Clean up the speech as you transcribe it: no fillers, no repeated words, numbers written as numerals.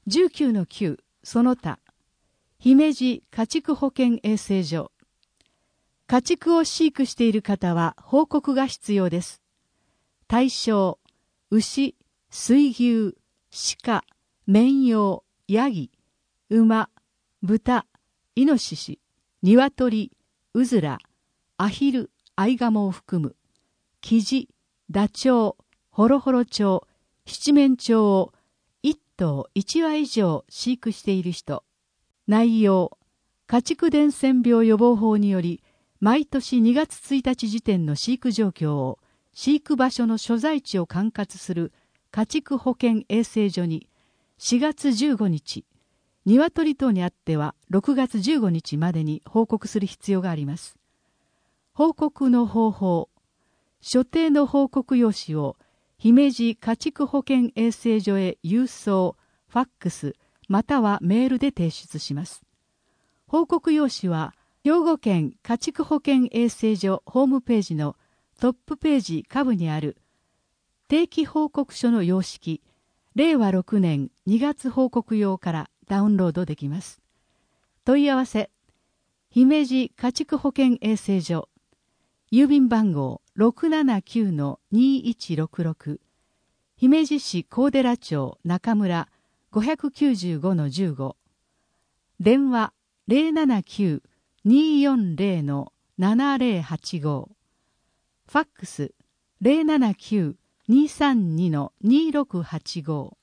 19-9その他、姫路家畜保健衛生所。家畜を飼育している方は報告が必要です。対象、牛、水牛、鹿、綿羊、ヤギ、馬、豚、イノシシ、鶏、うずら、アヒル、アイガモを含む、キジ、ダチョウ、ホロホロ鳥、七面鳥を1頭1羽以上飼育している人。内容、家畜伝染病予防法により、毎年2月1日時点の飼育状況を、飼育場所の所在地を管轄する家畜保健衛生所に、4月15日、鶏等にあっては6月15日までに報告する必要があります。報告の方法、所定の報告用紙を姫路家畜保健衛生所へ郵送、ファックス、またはメールで提出します。報告用紙は兵庫県家畜保健衛生所ホームページのトップページ下部にある定期報告書の様式、令和6年2月報告用からダウンロードできます。問い合わせ、姫路家畜保健衛生所、郵便番号 679-2166、姫路市高寺町中村 595-15、電話 079-240-7085、ファックス 079-232-2685